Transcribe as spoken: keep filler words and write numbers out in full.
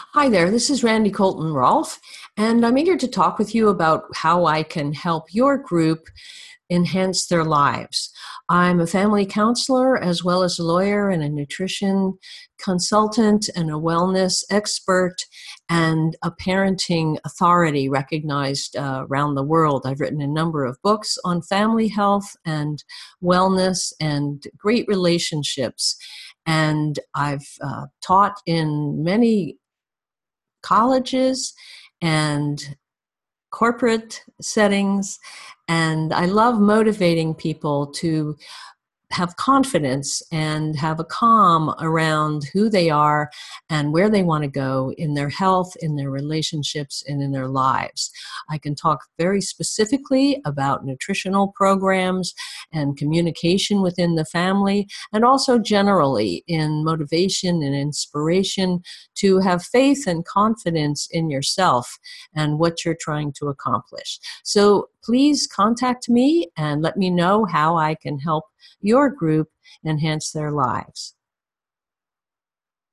Hi there, this is Randy Colton Rolfe, and I'm eager to talk with you about how I can help your group enhance their lives. I'm a family counselor as well as a lawyer and a nutrition consultant and a wellness expert and a parenting authority recognized uh, around the world. I've written a number of books on family health and wellness and great relationships. And I've uh, taught in many colleges and corporate settings, and I love motivating people to have confidence and have a calm around who they are and where they want to go in their health, in their relationships, and in their lives. I can talk very specifically about nutritional programs and communication within the family, and also generally in motivation and inspiration to have faith and confidence in yourself and what you're trying to accomplish. So please contact me and let me know how I can help your group enhance their lives.